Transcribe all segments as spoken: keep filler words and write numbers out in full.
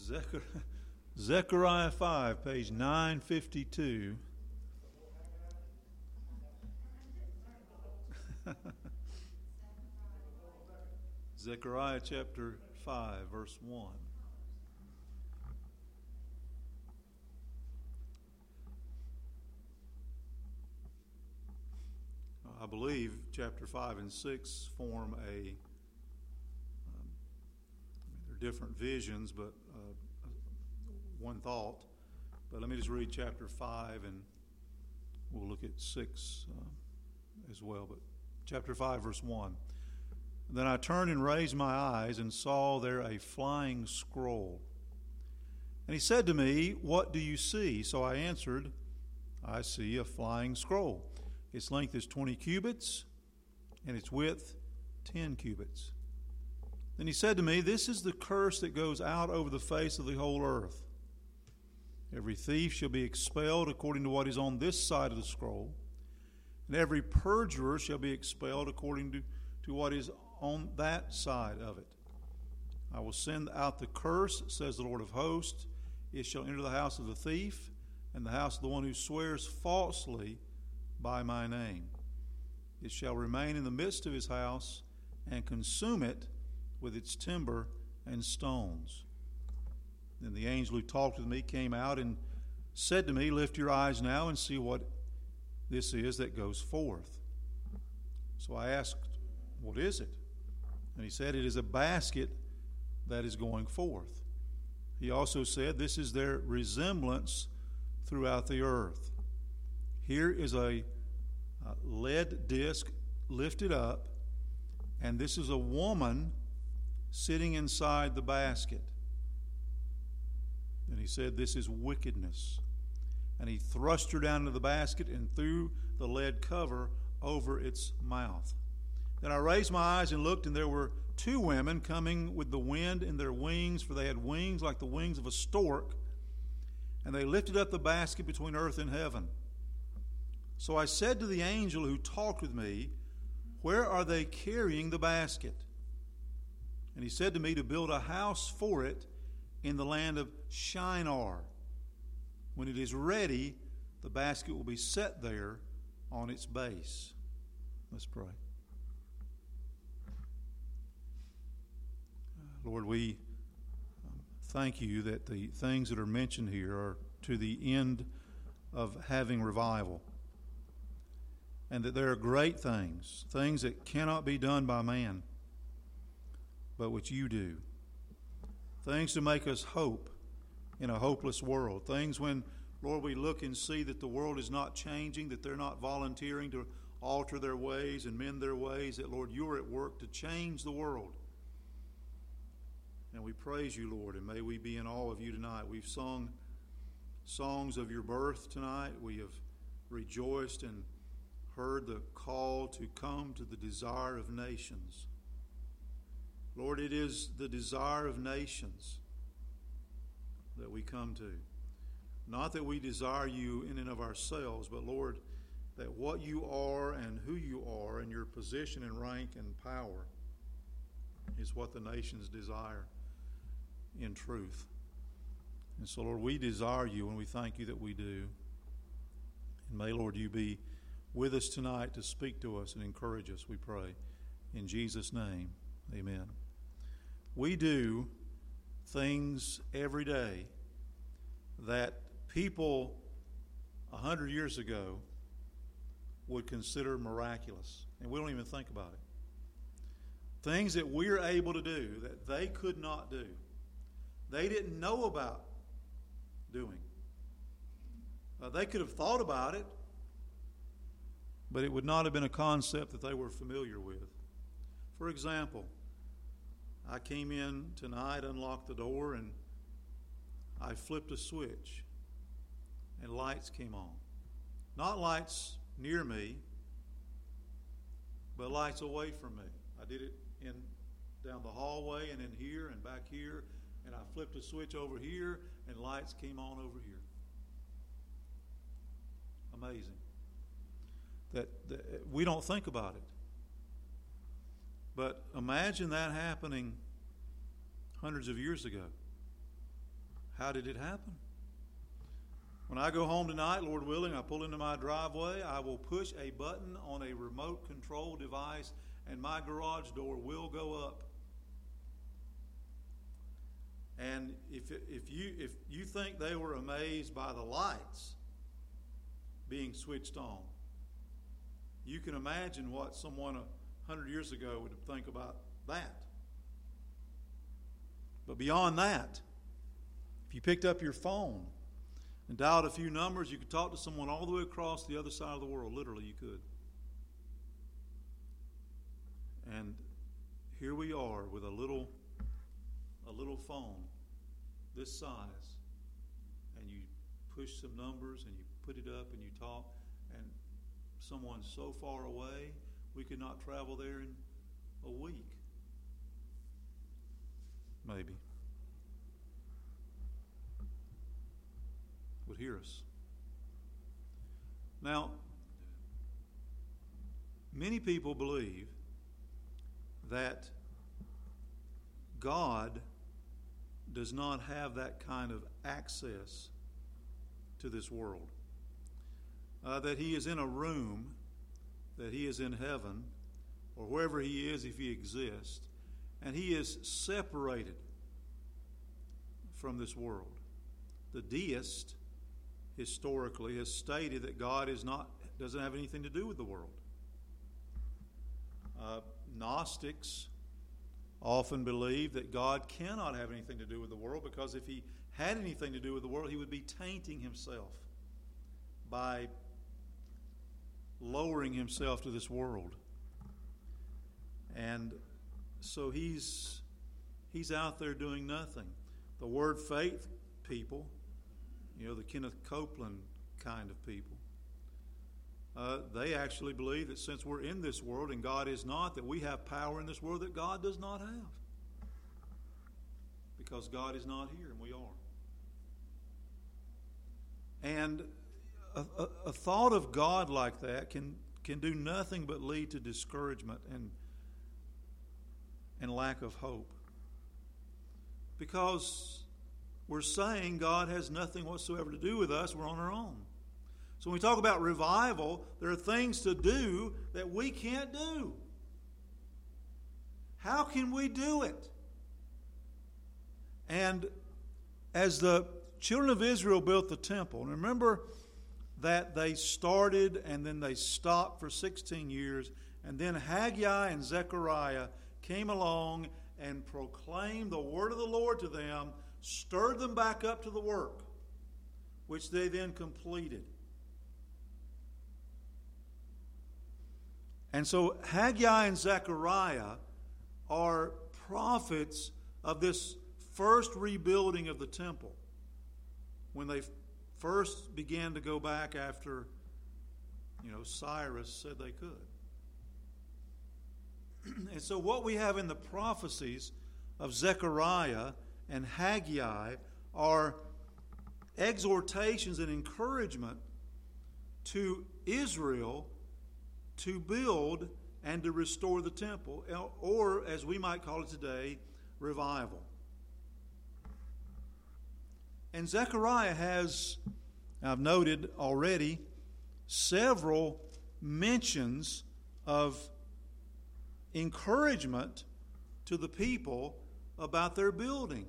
Zechariah, Zechariah five, page nine fifty-two. Zechariah chapter five, verse one. I believe chapter five and six form a, um, they're different visions, but uh, one thought. But let me just read chapter five and we'll look at six uh, as well. But chapter five, verse one. Then I turned and raised my eyes and saw there a flying scroll. And he said to me, "What do you see?" So I answered, "I see a flying scroll. Its length is twenty cubits, and its width ten cubits." Then he said to me, "This is the curse that goes out over the face of the whole earth. Every thief shall be expelled according to what is on this side of the scroll, and every perjurer shall be expelled according to, to what is on that side of it. I will send out the curse, says the Lord of hosts. It shall enter the house of the thief, and the house of the one who swears falsely by my name. It shall remain in the midst of his house, and consume it with its timber and stones." Then the angel who talked with me came out and said to me, "Lift your eyes now and see what this is that goes forth." So I asked, "What is it?" And he said, "It is a basket that is going forth." He also said, "This is their resemblance throughout the earth. Here is a, a lead disc lifted up, and this is a woman sitting inside the basket." And he said, "This is wickedness." And he thrust her down into the basket and threw the lead cover over its mouth. Then I raised my eyes and looked, and there were two women coming with the wind in their wings, for they had wings like the wings of a stork, and they lifted up the basket between earth and heaven. So I said to the angel who talked with me, "Where are they carrying the basket?" And he said to me, "To build a house for it in the land of Shinar. When it is ready, the basket will be set there on its base." Let's pray. Lord, we thank you that the things that are mentioned here are to the end of having revival, and that there are great things, things that cannot be done by man, but which you do. Things to make us hope in a hopeless world. Things when, Lord, we look and see that the world is not changing, that they're not volunteering to alter their ways and mend their ways, that, Lord, you're at work to change the world. And we praise you, Lord, and may we be in awe of you tonight. We've sung songs of your birth tonight. We have rejoiced and heard the call to come to the desire of nations. Lord, it is the desire of nations that we come to. Not that we desire you in and of ourselves, but, Lord, that what you are and who you are and your position and rank and power is what the nations desire in truth. And so, Lord, we desire you, and we thank you that we do. And may, Lord, you be with us tonight to speak to us and encourage us, we pray. In Jesus' name, amen. We do things every day that people a hundred years ago would consider miraculous, and we don't even think about it. Things that we're able to do that they could not do. They didn't know about doing. Uh, they could have thought about it, but it would not have been a concept that they were familiar with. For example, I came in tonight, unlocked the door, and I flipped a switch, and lights came on. Not lights near me, but lights away from me. I did it in down the hallway and in here and back here, and I flipped a switch over here, and lights came on over here. Amazing. That, that we don't think about it. But imagine that happening hundreds of years ago. How did it happen? When I go home tonight, Lord willing, I pull into my driveway, I will push a button on a remote control device and my garage door will go up. And if if you if you think they were amazed by the lights being switched on, you can imagine what someone a hundred years ago would think about that. But beyond that, if you picked up your phone and dialed a few numbers, you could talk to someone all the way across the other side of the world. Literally, you could. And here we are with a little a little phone this size, and you push some numbers and you put it up and you talk, and someone's so far away we could not travel there in a week, maybe, would hear us. Now, many people believe that God does not have that kind of access to this world. Uh, that he is in a room, that he is in heaven, or wherever he is if he exists, and he is separated from this world. The deist, historically, has stated that God is not doesn't have anything to do with the world. Uh, Gnostics often believe that God cannot have anything to do with the world, because if he had anything to do with the world, he would be tainting himself by lowering himself to this world. And so he's he's out there doing nothing. The Word Faith people, you know, the Kenneth Copeland kind of people, Uh, they actually believe that since we're in this world and God is not, that we have power in this world that God does not have. Because God is not here and we are. And a, a, a thought of God like that can, can do nothing but lead to discouragement and, and lack of hope. Because we're saying God has nothing whatsoever to do with us, we're on our own. So when we talk about revival, there are things to do that we can't do. How can we do it? And as the children of Israel built the temple, and remember that they started and then they stopped for sixteen years, and then Haggai and Zechariah came along and proclaimed the word of the Lord to them, stirred them back up to the work, which they then completed. And so Haggai and Zechariah are prophets of this first rebuilding of the temple, when they first began to go back after, you know, Cyrus said they could. And so what we have in the prophecies of Zechariah and Haggai are exhortations and encouragement to Israel to build and to restore the temple, or as we might call it today, revival. And Zechariah has, I've noted already, several mentions of encouragement to the people about their building.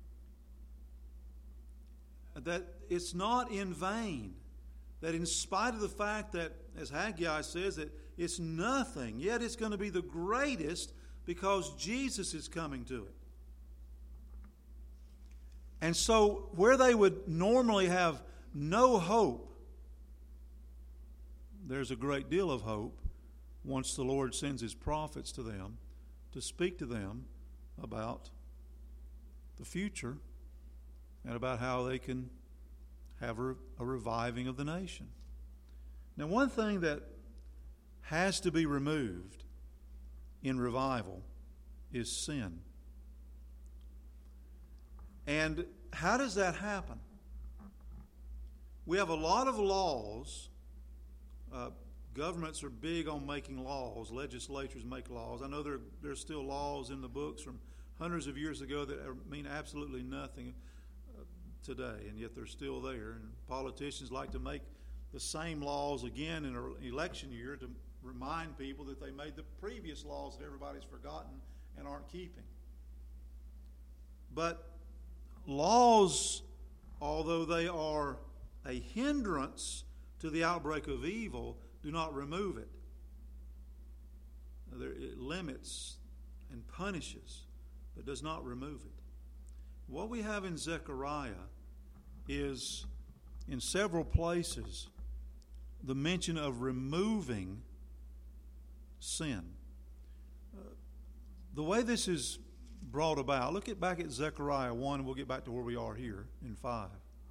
That it's not in vain. That in spite of the fact that, as Haggai says, that it's nothing, yet it's going to be the greatest because Jesus is coming to it. And so where they would normally have no hope, there's a great deal of hope once the Lord sends His prophets to them to speak to them about the future and about how they can have a, a reviving of the nation. Now, one thing that has to be removed in revival is sin. And how does that happen? We have a lot of laws. Uh, governments are big on making laws. Legislatures make laws. I know there there's still laws in the books from hundreds of years ago that are, mean absolutely nothing. Uh, today, and yet they're still there. And politicians like to make the same laws again in an election year to remind people that they made the previous laws that everybody's forgotten and aren't keeping. But laws, although they are a hindrance to the outbreak of evil, do not remove it. It limits and punishes, but does not remove it. What we have in Zechariah is, in several places, the mention of removing sin. Uh, the way this is brought about, look at back at Zechariah one, and we'll get back to where we are here in five.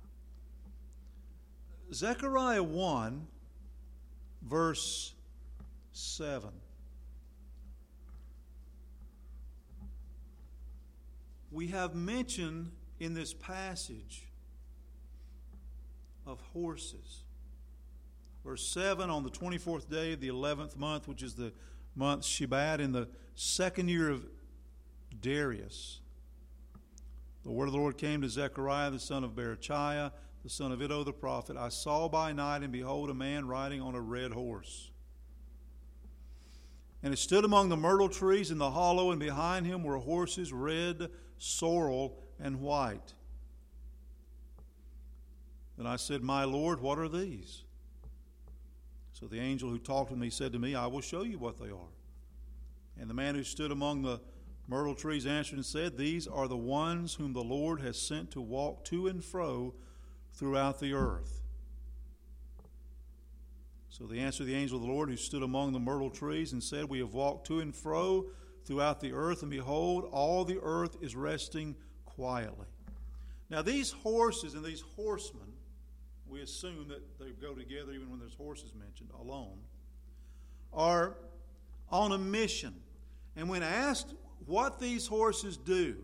Zechariah one, verse seven. We have mention in this passage of horses. Verse seven, on the twenty-fourth day of the eleventh month, which is the month Shebat, in the second year of Darius, the word of the Lord came to Zechariah, the son of Berechiah, the son of Iddo the prophet. I saw by night, and behold, a man riding on a red horse. And it stood among the myrtle trees in the hollow, and behind him were horses, red, sorrel, and white. Then I said, My Lord, what are these? So the angel who talked with me said to me, I will show you what they are. And the man who stood among the myrtle trees answered and said, These are the ones whom the Lord has sent to walk to and fro throughout the earth. So they answered the angel of the Lord who stood among the myrtle trees and said, We have walked to and fro throughout the earth, and behold, all the earth is resting quietly. Now these horses and these horsemen, we assume that they go together even when there's horses mentioned alone, are on a mission. And when asked what these horses do,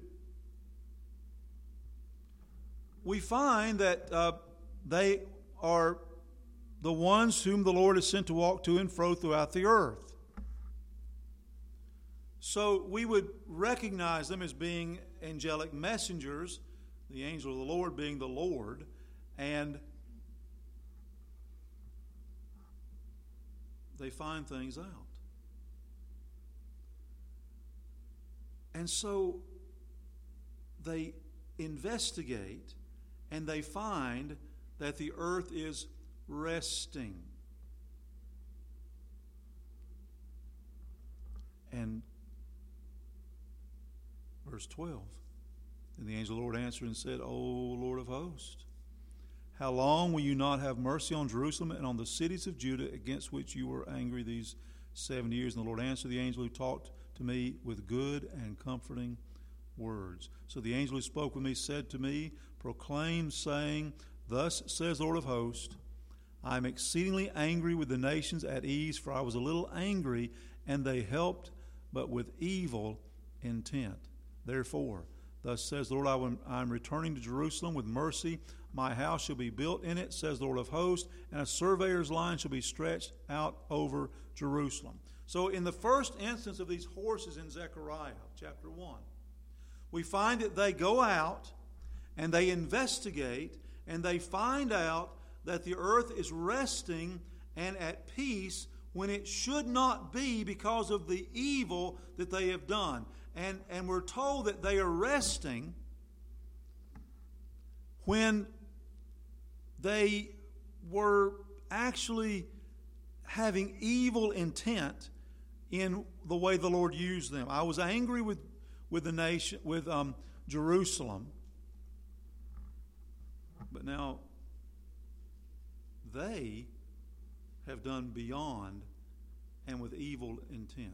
we find that uh, they are the ones whom the Lord has sent to walk to and fro throughout the earth. So we would recognize them as being angelic messengers, the angel of the Lord being the Lord, and they find things out. And so they investigate, and they find that the earth is resting. And verse twelve, and the angel of the Lord answered and said, O Lord of hosts, how long will you not have mercy on Jerusalem and on the cities of Judah against which you were angry these seven years? And the Lord answered the angel who talked to me with good and comforting words. So the angel who spoke with me said to me, Proclaim, saying, Thus says the Lord of hosts, I am exceedingly angry with the nations at ease, for I was a little angry, and they helped, but with evil intent. Therefore, thus says the Lord, I am returning to Jerusalem with mercy. My house shall be built in it, says the Lord of hosts, and a surveyor's line shall be stretched out over Jerusalem. So in the first instance of these horses in Zechariah, chapter one, we find that they go out and they investigate and they find out that the earth is resting and at peace when it should not be because of the evil that they have done. And, and we're told that they are resting when they were actually having evil intent in the way the Lord used them. I was angry with, with the nation, with um, Jerusalem, but now they have done beyond and with evil intent.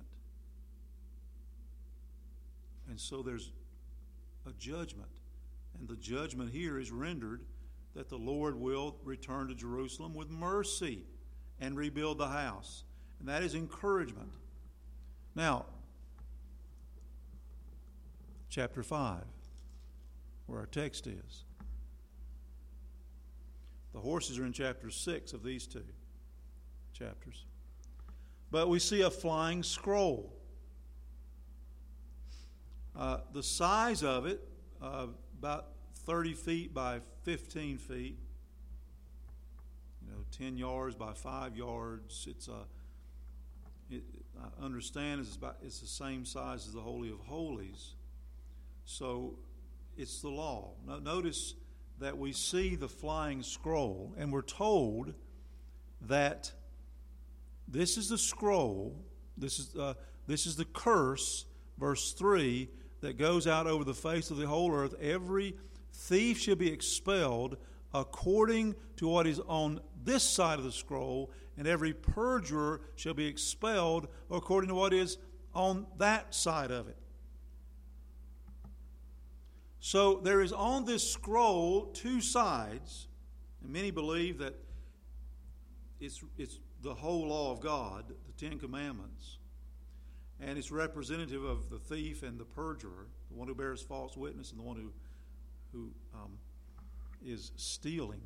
And so there's a judgment. And the judgment here is rendered that the Lord will return to Jerusalem with mercy and rebuild the house. And that is encouragement. Now, chapter five, where our text is. The horses are in chapter six of these two chapters. But we see a flying scroll. Uh, the size of it, uh, about thirty feet by fifteen feet. You know, ten yards by five yards. It's a, it, I understand it's about, it's the same size as the Holy of Holies. So it's the law. Now, notice that we see the flying scroll, and we're told that this is the scroll, this is uh, this is the curse, verse three, that goes out over the face of the whole earth. Every thief shall be expelled according to what is on this side of the scroll, and every perjurer shall be expelled according to what is on that side of it. So there is on this scroll two sides, and many believe that it's, it's the whole law of God, the Ten Commandments, and it's representative of the thief and the perjurer, the one who bears false witness and the one who, who um, is stealing.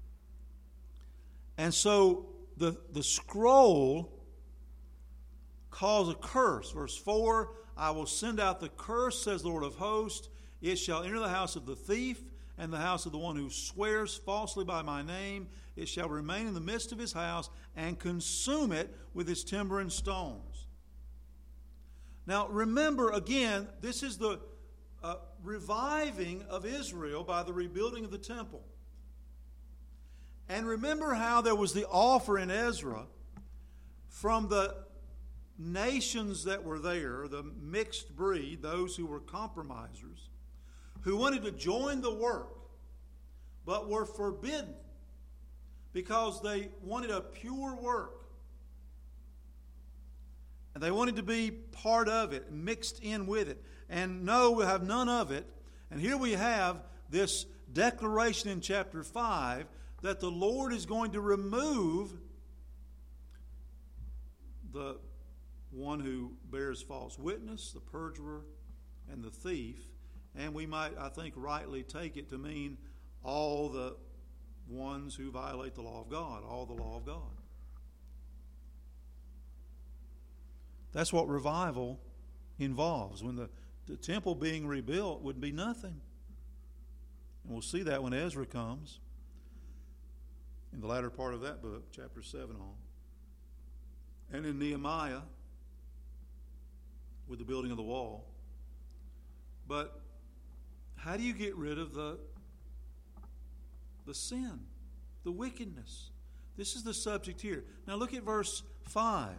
And so the, the scroll calls a curse. Verse four, I will send out the curse, says the Lord of hosts. It shall enter the house of the thief and the house of the one who swears falsely by my name. It shall remain in the midst of his house and consume it with its timber and stones. Now remember again, this is the uh, reviving of Israel by the rebuilding of the temple. And remember how there was the offer in Ezra from the nations that were there, the mixed breed, those who were compromisers, who wanted to join the work, but were forbidden because they wanted a pure work. And they wanted to be part of it, mixed in with it. And no, we'll have none of it. And here we have this declaration in chapter five that the Lord is going to remove the one who bears false witness, the perjurer, and the thief. And we might, I think, rightly take it to mean all the ones who violate the law of God, all the law of God. That's what revival involves. When the, the temple being rebuilt would be nothing. And we'll see that when Ezra comes in the latter part of that book, chapter seven on. And in Nehemiah, with the building of the wall. But how do you get rid of the, the sin, the wickedness? This is the subject here. Now look at verse five.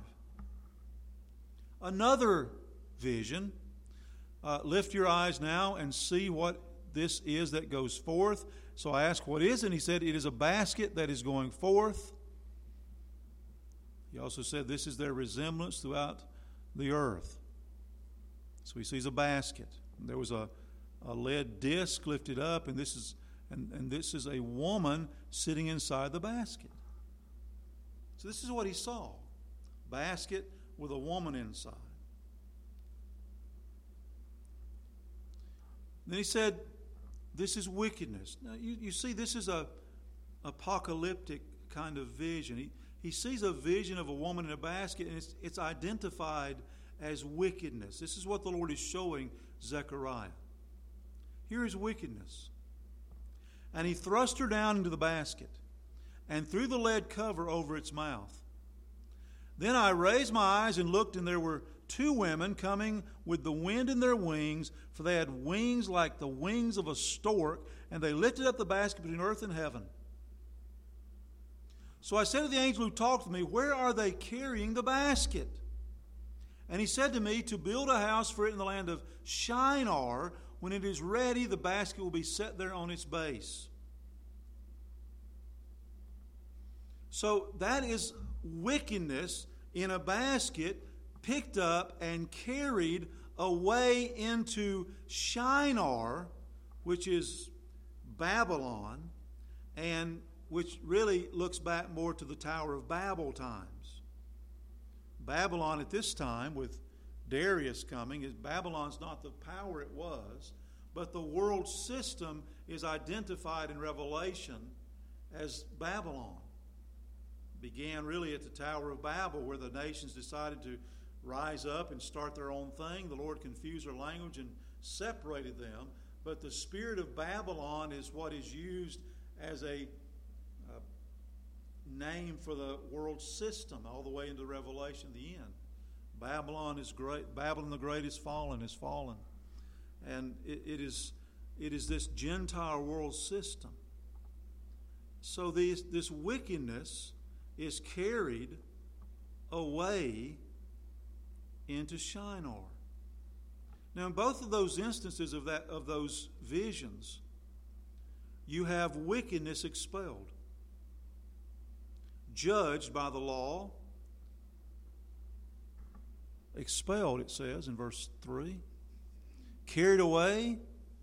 Another vision. Uh, lift your eyes now and see what this is that goes forth. So I asked, what is it? And he said, it is a basket that is going forth. He also said, this is their resemblance throughout the earth. So he sees a basket. There was a, a lead disc lifted up, and this is and, and this is a woman sitting inside the basket. So this is what he saw. Basket with a woman inside. Then he said, this is wickedness. Now you, you see, this is a apocalyptic kind of vision. He, he sees a vision of a woman in a basket, and it's, it's identified as wickedness. This is what the Lord is showing Zechariah. Here is wickedness. And he thrust her down into the basket and threw the lead cover over its mouth. Then I raised my eyes and looked, and there were two women coming with the wind in their wings, for they had wings like the wings of a stork, and they lifted up the basket between earth and heaven. So I said to the angel who talked to me, where are they carrying the basket? And he said to me, to build a house for it in the land of Shinar. When it is ready, the basket will be set there on its base. So that is wickedness in a basket, picked up and carried away into Shinar, which is Babylon, and which really looks back more to the Tower of Babel times. Babylon at this time, with Darius coming, is Babylon's not the power it was, but the world system is identified in Revelation as Babylon. It began really at the Tower of Babel, where the nations decided to rise up and start their own thing. The Lord confused their language and separated them. But the spirit of Babylon is what is used as a uh, name for the world system all the way into Revelation, the end. Babylon is great. Babylon the Great is fallen, is fallen. And it, it is it is this Gentile world system. So these, this wickedness is carried away into Shinar. Now, in both of those instances of that of those visions, you have wickedness expelled, judged by the law, expelled, it says in verse three, carried away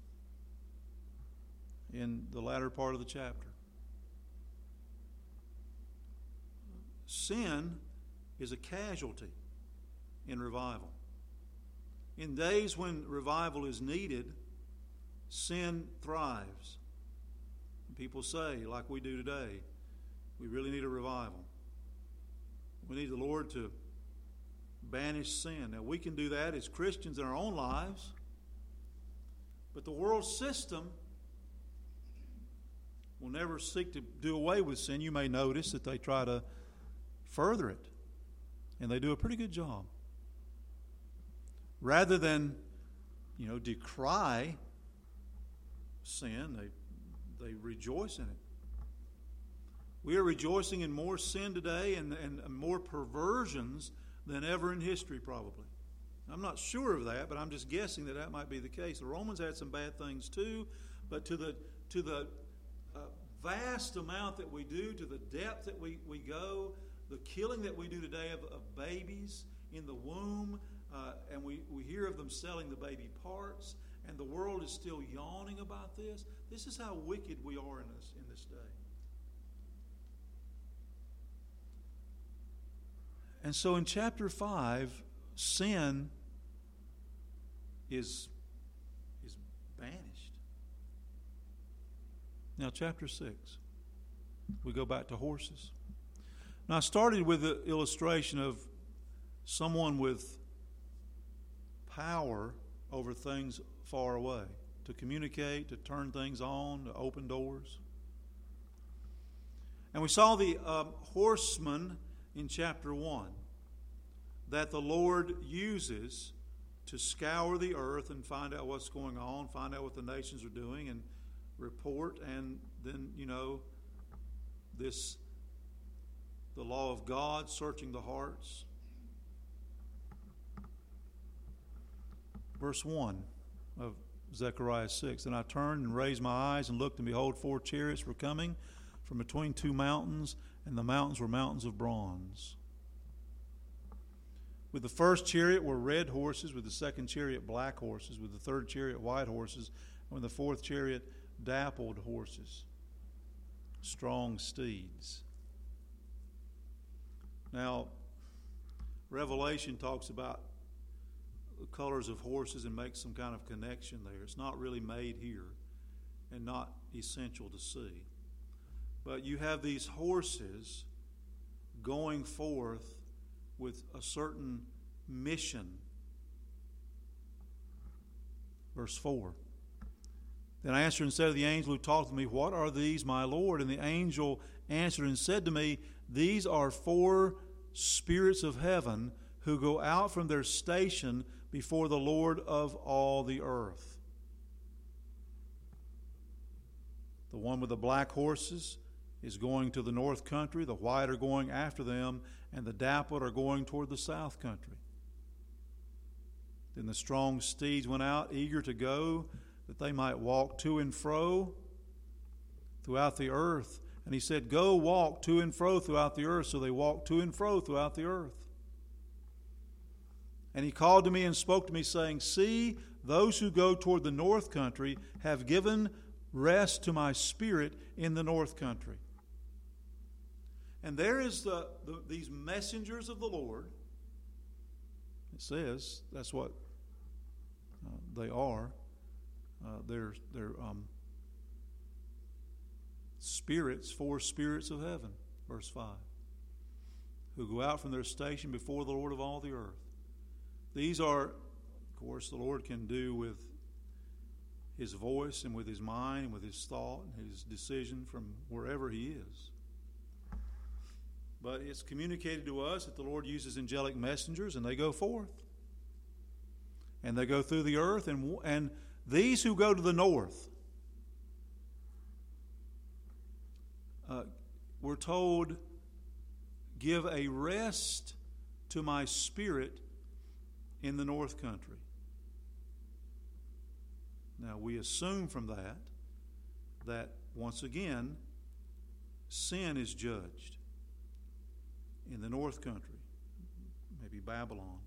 in the latter part of the chapter. Sin is a casualty in revival. In days when revival is needed, sin thrives. People say, like we do today, we really need a revival. We need the Lord to banish sin. Now, we can do that as Christians in our own lives, but the world system will never seek to do away with sin. You may notice that they try to further it, and they do a pretty good job. Rather than, you know, decry sin, they they rejoice in it. We are rejoicing in more sin today and, and more perversions than ever in history, probably. I'm not sure of that, but I'm just guessing that that might be the case. The Romans had some bad things too, but to the to the uh, vast amount that we do, to the depth that we, we go, the killing that we do today of, of babies in the womb, uh, and we, we hear of them selling the baby parts, and the world is still yawning about this. This is how wicked we are in this, in this day. And so in chapter five, sin is, is banished. Now, chapter six, we go back to horses. Now, I started with the illustration of someone with power over things far away, to communicate, to turn things on, to open doors. And we saw the um, horseman in chapter one that the Lord uses to scour the earth and find out what's going on, find out what the nations are doing, and report. And then, you know, this, the law of God searching the hearts. Verse one of Zechariah six. And I turned and raised my eyes and looked, and behold, four chariots were coming from between two mountains, and the mountains were mountains of bronze. With the first chariot were red horses, with the second chariot black horses, with the third chariot white horses, and with the fourth chariot dappled horses, strong steeds. Now, Revelation talks about the colors of horses and makes some kind of connection there. It's not really made here and not essential to see. But you have these horses going forth with a certain mission. Verse four. Then I answered and said to the angel who talked to me, what are these, my Lord? And the angel answered and said to me, these are four spirits of heaven who go out from their station before the Lord of all the earth. The one with the black horses is going to the north country, the white are going after them, and the dappled are going toward the south country. Then the strong steeds went out, eager to go, that they might walk to and fro throughout the earth. And he said, go walk to and fro throughout the earth. So they walked to and fro throughout the earth. And he called to me and spoke to me, saying, see, those who go toward the north country have given rest to my spirit in the north country. And there is the, the these messengers of the Lord. It says that's what uh, they are. Uh, they're they're um, spirits, four spirits of heaven, verse five, who go out from their station before the Lord of all the earth. These are, of course, the Lord can do with his voice and with his mind and with his thought and his decision from wherever he is. But it's communicated to us that the Lord uses angelic messengers, and they go forth. And they go through the earth, and, and these who go to the north, uh, we're told, give a rest to my spirit in the north country. Now, we assume from that that, once again, sin is judged in the north country, maybe Babylon.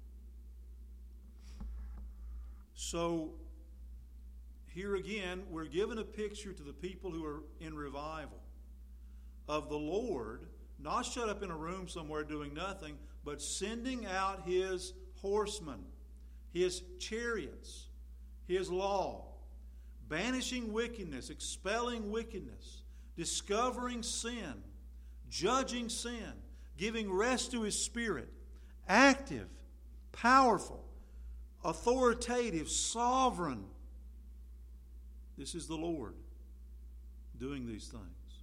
So, here again, we're given a picture to the people who are in revival of the Lord, not shut up in a room somewhere doing nothing, but sending out His horsemen, His chariots, His law, banishing wickedness, expelling wickedness, discovering sin, judging sin, giving rest to His Spirit, active, powerful, authoritative, sovereign. This is the Lord doing these things.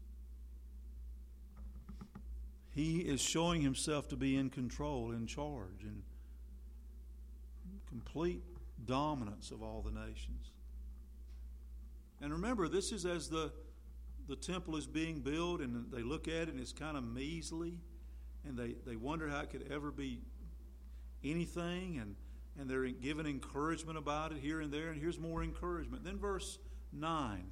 He is showing Himself to be in control, in charge, in complete dominance of all the nations. And remember, this is as the, the temple is being built, and they look at it and it's kind of measly, and they, they wonder how it could ever be anything, and, and they're given encouragement about it here and there, and here's more encouragement. Then verse nine.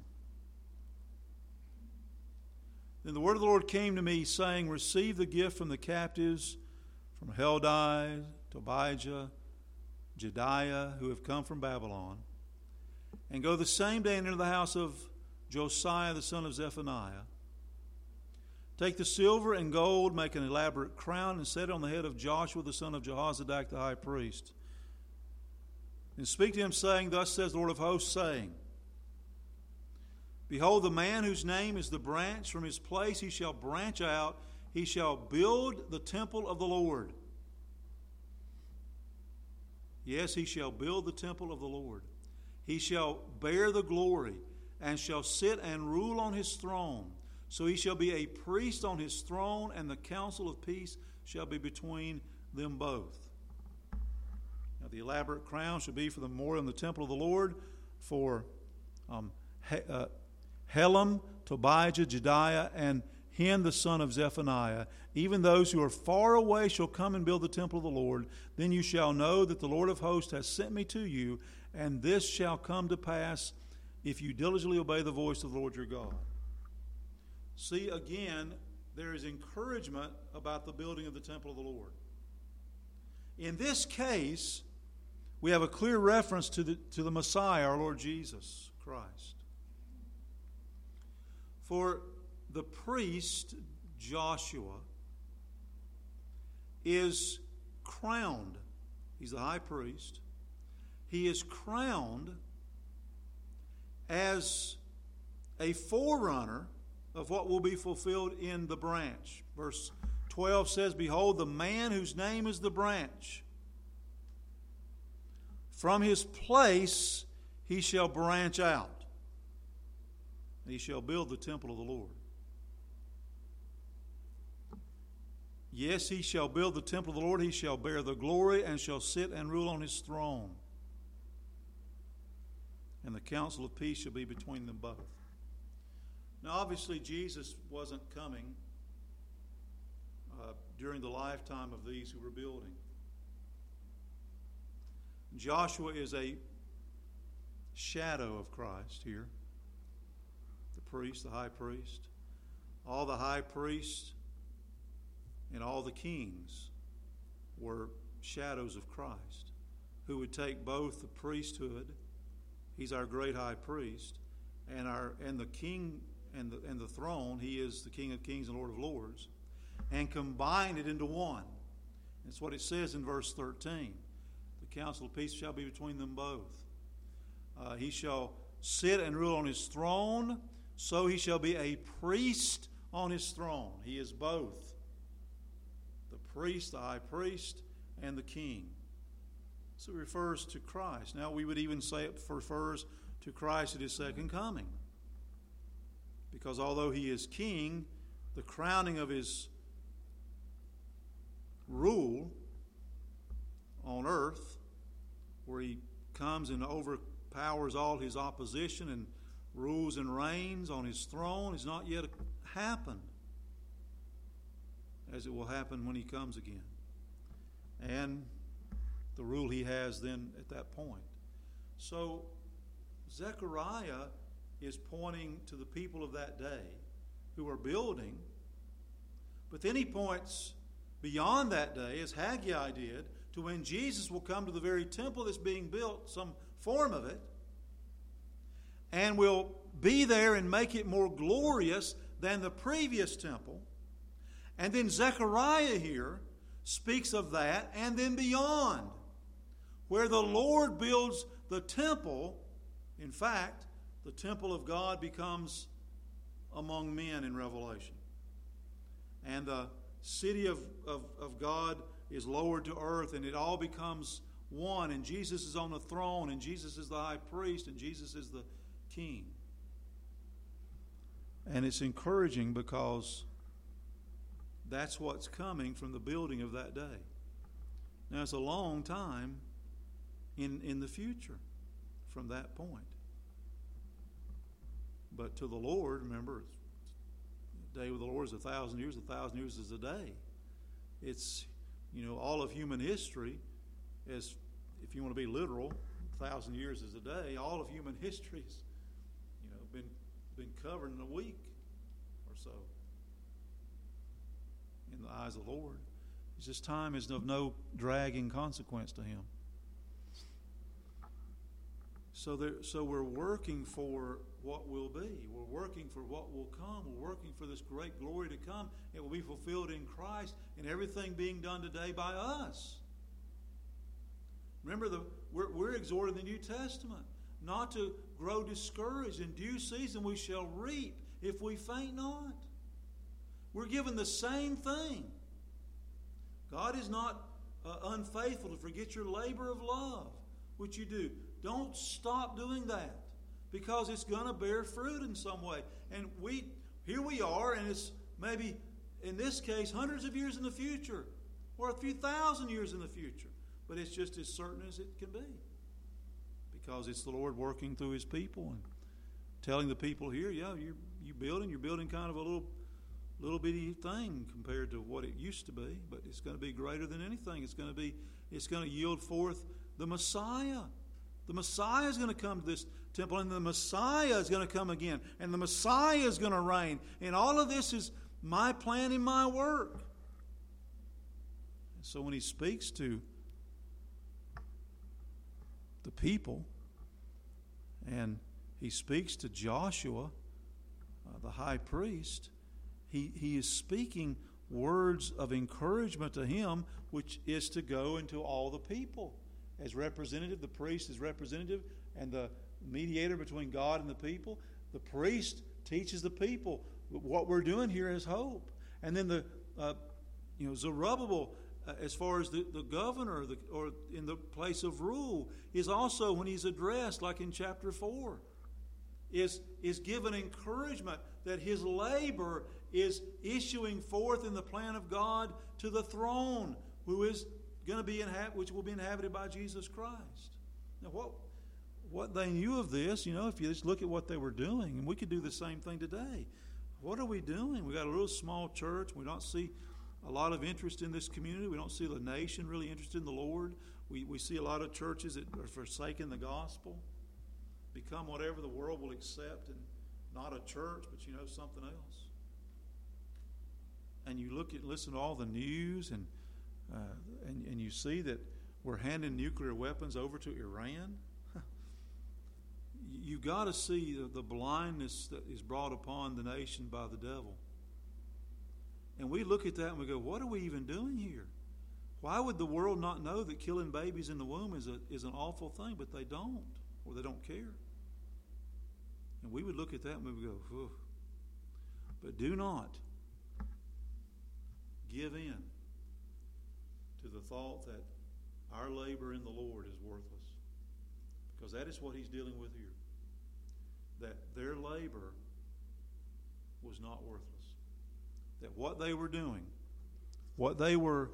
Then the word of the Lord came to me, saying, receive the gift from the captives, from Heldai, Tobijah, Jedaiah, who have come from Babylon, and go the same day into the house of Josiah the son of Zephaniah. Take the silver and gold, make an elaborate crown, and set it on the head of Joshua the son of Jehozadak the high priest. And speak to him, saying, thus says the Lord of hosts, saying, behold, the man whose name is the branch, from his place he shall branch out, he shall build the temple of the Lord. Yes, he shall build the temple of the Lord. He shall bear the glory, and shall sit and rule on his throne. So he shall be a priest on his throne, and the counsel of peace shall be between them both. Now the elaborate crown shall be for the memorial in the temple of the Lord, for um, he, uh, Helam, Tobijah, Jedaiah, and Hen the son of Zephaniah. Even those who are far away shall come and build the temple of the Lord. Then you shall know that the Lord of hosts has sent me to you, and this shall come to pass if you diligently obey the voice of the Lord your God. See, again, there is encouragement about the building of the temple of the Lord. In this case, we have a clear reference to the, to the Messiah, our Lord Jesus Christ. For the priest, Joshua, is crowned. He's the high priest. He is crowned as a forerunner of what will be fulfilled in the branch. Verse twelve says, behold, the man whose name is the branch, from his place he shall branch out. He shall build the temple of the Lord. Yes, he shall build the temple of the Lord. He shall bear the glory and shall sit and rule on his throne. And the counsel of peace shall be between them both. Now, obviously, Jesus wasn't coming uh, during the lifetime of these who were building. Joshua is a shadow of Christ here. The priest, the high priest. All the high priests and all the kings were shadows of Christ, who would take both the priesthood, he's our great high priest, and our and the king and the and the throne, he is the King of Kings and Lord of Lords, and combine it into one. That's what it says in verse thirteen. The counsel of peace shall be between them both. Uh, he shall sit and rule on his throne, so he shall be a priest on his throne. He is both the priest, the high priest, and the king. So it refers to Christ. Now we would even say it refers to Christ at his second coming. Because although he is king, the crowning of his rule on earth, where he comes and overpowers all his opposition and rules and reigns on his throne, has not yet happened, as it will happen when he comes again. And the rule he has then at that point. So Zechariah is pointing to the people of that day who are building, but then he points beyond that day, as Haggai did, to when Jesus will come to the very temple that's being built, some form of it, and will be there and make it more glorious than the previous temple. And then Zechariah here speaks of that and then beyond, where the Lord builds the temple. In fact, the temple of God becomes among men in Revelation. And the city of, of, of God is lowered to earth, and it all becomes one. And Jesus is on the throne, and Jesus is the high priest, and Jesus is the king. And it's encouraging because that's what's coming from the building of that day. Now, it's a long time in, in the future from that point. But to the Lord, remember, the day with the Lord is a thousand years. A thousand years is a day. It's, you know, all of human history, as if you want to be literal, a thousand years is a day. All of human history has, you know, been been covered in a week or so in the eyes of the Lord. It's just time is of no dragging consequence to Him. So there, so we're working for what will be. We're working for what will come. We're working for this great glory to come. It will be fulfilled in Christ, and everything being done today by us. Remember, the, we're, we're exhorted in the New Testament not to grow discouraged. In due season we shall reap if we faint not. We're given the same thing. God is not uh, unfaithful to forget your labor of love, which you do. Don't stop doing that, because it's going to bear fruit in some way. And we here we are, and it's maybe, in this case, hundreds of years in the future, or a few thousand years in the future. But it's just as certain as it can be, because it's the Lord working through His people and telling the people here, yeah, you're you building, you're building kind of a little little bitty thing compared to what it used to be, but it's going to be greater than anything. It's going to be, it's going to yield forth the Messiah. The Messiah is going to come to this temple, and the Messiah is going to come again, and the Messiah is going to reign. And all of this is my plan and my work. And so when He speaks to the people, and He speaks to Joshua, uh, the high priest, he, he is speaking words of encouragement to him, which is to go into all the people. As representative, the priest is representative, and the mediator between God and the people. The priest teaches the people what we're doing here is hope. And then the, uh, you know, Zerubbabel, uh, as far as the, the governor the, or in the place of rule, is also, when he's addressed, like in chapter four, is is given encouragement that his labor is issuing forth in the plan of God to the throne, who is going to be inhab- which will be inhabited by Jesus Christ. Now, what what they knew of this, you know, if you just look at what they were doing, and we could do the same thing today. What are we doing? We got a little small church. We don't see a lot of interest in this community. We don't see the nation really interested in the Lord. We we see a lot of churches that are forsaking the gospel, become whatever the world will accept, and not a church, but you know, something else. And you look at listen to all the news, and Uh, and, and you see that we're handing nuclear weapons over to Iran. You got to see the, the blindness that is brought upon the nation by the devil. And we look at that and we go, what are we even doing here? Why would the world not know that killing babies in the womb is a is an awful thing? But they don't, or they don't care. And we would look at that and we would go, whew. But do not give in to the thought that our labor in the Lord is worthless, because that is what He's dealing with here. that their labor was not worthless. That what they were doing, what they were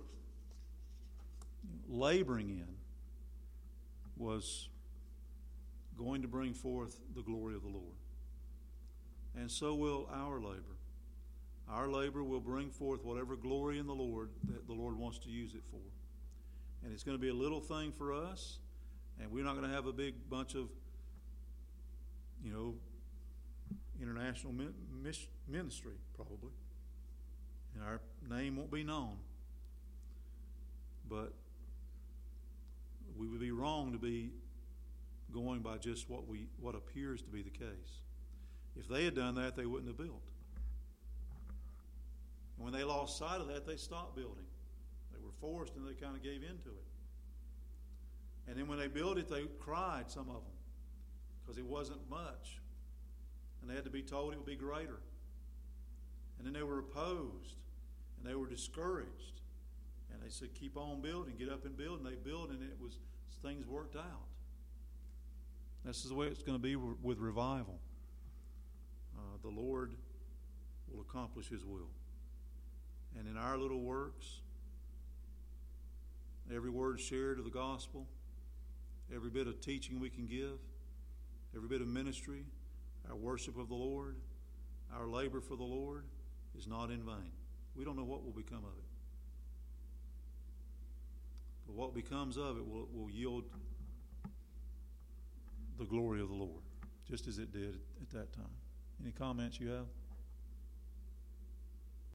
laboring in, was going to bring forth the glory of the Lord. And so will our labor. Our labor will bring forth whatever glory in the Lord that the Lord wants to use it for. And it's going to be a little thing for us, and we're not going to have a big bunch of, you know, international ministry, probably. And our name won't be known. But we would be wrong to be going by just what we what appears to be the case. If they had done that, they wouldn't have built. And when they lost sight of that, they stopped building. They were forced, and they kind of gave into it. And then when they built it, they cried, some of them, because it wasn't much. And they had to be told it would be greater. And then they were opposed, and they were discouraged. And they said, keep on building, get up and build. And they built, and it was things worked out. This is the way it's going to be with revival. Uh, the Lord will accomplish His will. And in our little works, every word shared of the gospel, every bit of teaching we can give, every bit of ministry, our worship of the Lord, our labor for the Lord is not in vain. We don't know what will become of it. But what becomes of it will, will yield the glory of the Lord, just as it did at that time. Any comments you have?